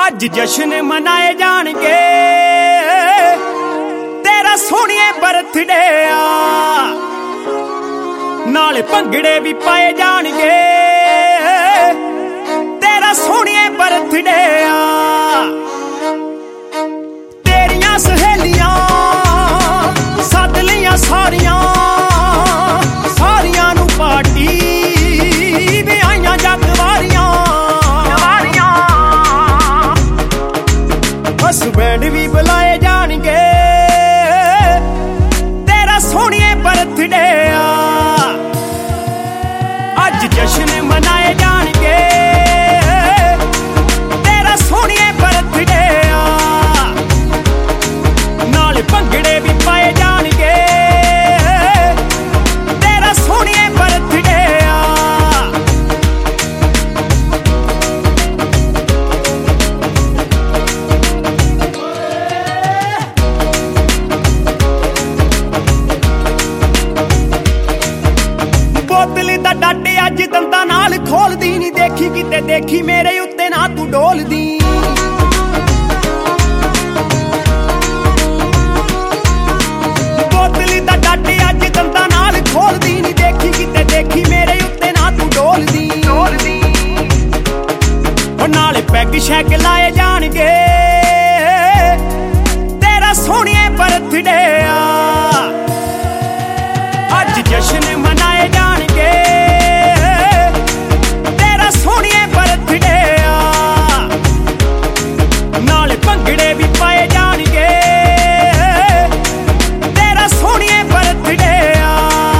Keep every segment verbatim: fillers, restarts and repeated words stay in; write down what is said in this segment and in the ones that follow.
ਅੱਜ ਜਸ਼ਨ ਮਨਾਏ ਜਾਣਗੇ ਤੇਰਾ ਸੋਹਣੀਏ ਬਰਥਡੇ ਆ ਨਾਲੇ ਭੰਗੜੇ ਵੀ ਪਾਏ ਜਾਣਗੇ ਤੇਰਾ ਸੋਹਣੀਏ ਬਰਥਡੇ ਆ ਤੇਰੀਆਂ ਸਹੇਲੀਆਂ ਸੱਦ ਲਈਆਂ ਸਾਰੀਆਂ ਸਾਰੀਆਂ ਨੂੰ ਪਾਰਟੀ ਵੀ ਆਈਆਂ ਜੱਗ ਵਾਰੀਆਂ ਹਸਬੈਂਡ ਵੀ ਬੁਲਾਏ ਜਾਣਗੇ ਤੇਰਾ ਸੋਹਣੀਏ ਬਰਥਡੇ ਆ ਅੱਜ ਜਸ਼ਨ ਮਨਾਏ ਜਾਣਗੇ ਤੇਰਾ ਸੋਹਣੀਏ ਬਰਥਡੇ ਆ ਨਾਲੇ ਭੰਗੜੇ ਵੀ ਪਾਏ ਜਾਣਗੇ ਤੇਰਾ ਸੋਹਣੀਏ ਬਰਥਡੇ ਆ ਬੋਤਲ ਦਾ ਡੱਟ ਅੱਜ ਦੰਦਾਂ ਨਾਲ ਖੋਲਦੀ ਨੀ ਦੇਖੀ ਕਿਤੇ ਦੇਖੀ ਮੇਰੇ ਉੱਤੇ ਨਾ ਤੂੰ ਡੋਲਦੀ ਬੋਤਲ ਦਾ ਡੱਟ ਅੱਜ ਦੰਦਾਂ ਨਾਲ ਖੋਲਦੀ ਨੀ ਦੇਖੀ ਕਿਤੇ ਦੇਖੀ ਮੇਰੇ ਉੱਤੇ ਨਾ ਤੂੰ ਡੋਲਦੀ ਡੋਲਦੀ ਉਹ ਨਾਲੇ ਪੈਗ ਸ਼ੈਗ ਲਾਏ ਜਾਣਗੇ ਤੇਰਾ ਸੋਹਣੀਏ ਬਰਥਡੇ ਆ ਅੱਜ ਜਸ਼ਨ ਮਨਾਏ ਜਾਣਗੇ ਤੇਰਾ ਸੋਹਣੀਏ ਬਰਥਡੇ ਆ ਨਾਲੇ ਭੰਗੜੇ ਵੀ ਪਾਏ ਜਾਣਗੇ ਤੇਰਾ ਸੋਹਣੀਏ ਬਰਥਡੇ ਆ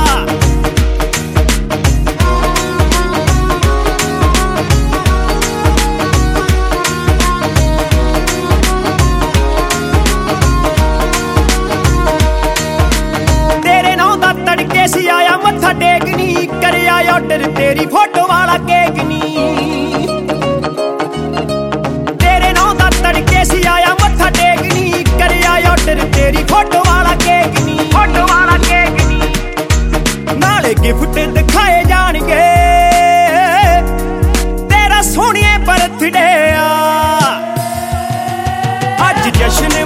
ਤੇਰੇ ਨਾਂ ਦਾ ਤੜਕੇ ਸੀ ਆਇਆ ਮੱਥਾ ਟੇਕਣੀ ਕਰਿਆ ਆਰਡਰ ਤੇਰੀ ਫੋਟੋ ਵਾਲਾ ਕੇਕ ਨੀ ਤੇਰੇ ਨਾਂ ਦਾ ਤੜਕੇ ਸੀ ਆਇਆ ਮੱਥਾ ਟੇਕਣੀ ਕਰਿਆ ਆਰਡਰ ਤੇਰੀ ਫੋਟੋ ਵਾਲਾ ਕੇਕ ਨੀ ਫੋਟੋ ਵਾਲਾ ਕੇਕ ਨੀ ਨਾਲੇ ਗਿਫਟ ਦਿਖਾਏ ਜਾਣਗੇ ਤੇਰਾ ਸੋਹਣੀਏ ਬਰਥਡੇ ਆ ਅੱਜ ਜਸ਼ਨ